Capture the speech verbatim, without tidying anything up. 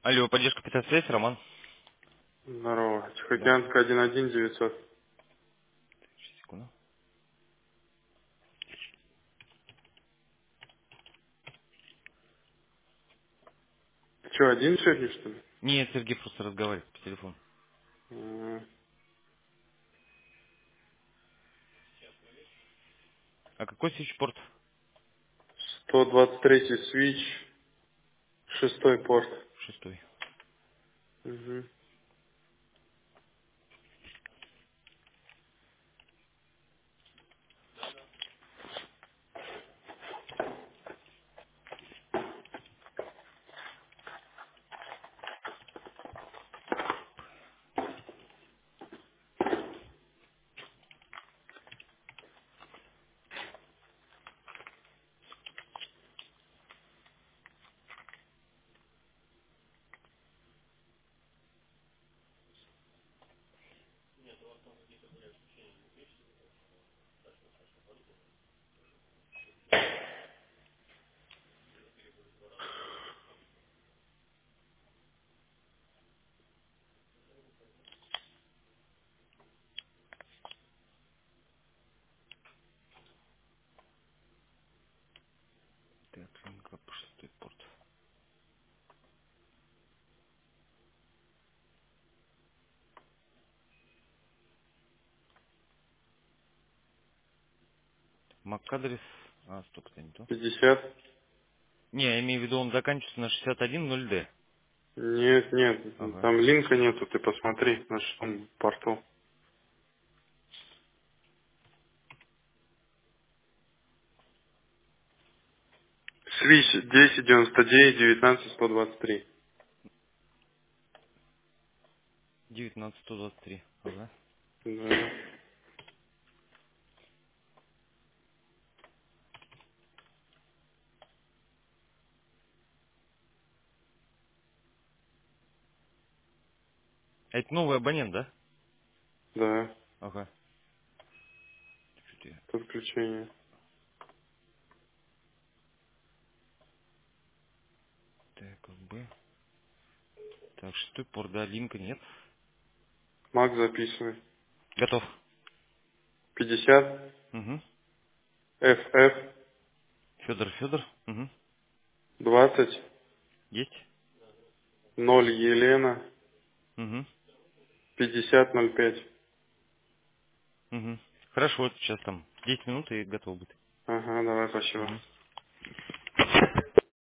Алло, поддержка спецсвязь, Роман. Здорово. Да. Тихоокеанская один один девятьсот. Сейчас, секунду. Ты что, один сегодня, что ли? Нет, Сергей просто разговаривает по телефону. М, А какой свитчпорт? сто двадцать третий свич, шестой порт. Шестой. Угу. Так, линка по шестой порт. MAC-адрес. А, стоп, это не то. пятьдесят. Не, я имею в виду, он заканчивается на шестьдесят один ноль дэ. Нет, нет, Ага. там линка нету, ты посмотри на шестом порту. Свич десять девяносто девять девятнадцать сто двадцать три. девятнадцать сто двадцать три. Ага. Да. А это новый абонент, да? Да. Ага. Чё-то я- Подключение. Так, как бы. Так, шестой порт, да, линка нет. Мак записывай. Готов. пятьдесят. Угу. эф эф. Федор, Федор. Угу. двадцать. Есть. ноль Елена. Угу. пятьдесят ноль пять. Угу. Хорошо, вот сейчас там десять минут и готов будет. Ага, давай, спасибо. Угу.